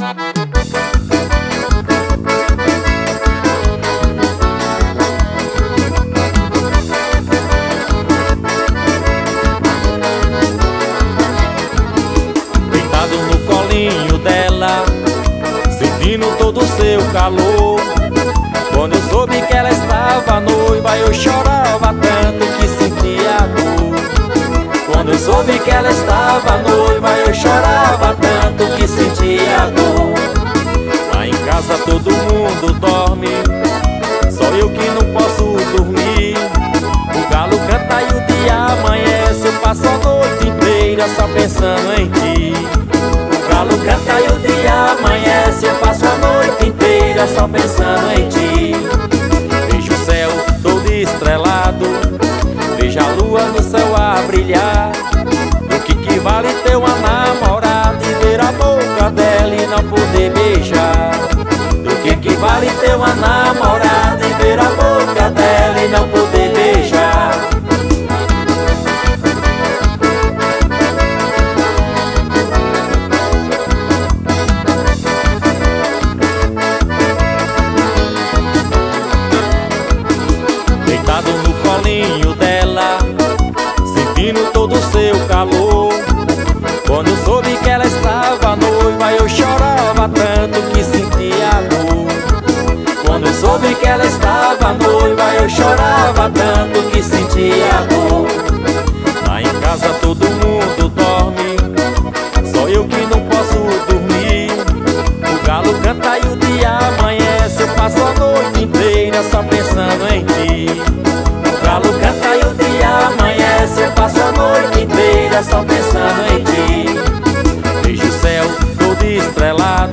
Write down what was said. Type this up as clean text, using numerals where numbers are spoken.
Deitado no colinho dela, sentindo todo o seu calor. Quando eu soube que ela estava noiva, eu chorava tanto que sentia dor. Quando eu soube que ela estava noiva, eu chorava tanto que sentia dor. Lá em casa todo mundo dorme, só eu que não posso dormir. O galo canta e o dia amanhece, eu passo a noite inteira só pensando em ti. O galo canta e o dia amanhece, eu passo a noite inteira só pensando em ti. Vejo o céu todo estrelado, vejo a lua no céu a brilhar. O que vale ter uma namorada e ver a boca dela e não poder beijar? Do que vale ter uma namorada e ver a boca dela e não poder beijar? Deitado no colinho dela, sentindo todo o seu calor. Quando eu soube que ela estava noiva, eu chorava tanto que sentia dor. Quando eu soube que ela estava noiva, eu chorava tanto que sentia dor. Lá em casa todo mundo dorme, só eu que não posso dormir. O galo canta e o dia amanhece, eu passo a noite inteira só pensando em ti. O galo canta e o dia amanhece, eu passo a noite inteira só pensando em ti. Vejo o céu todo estrelado,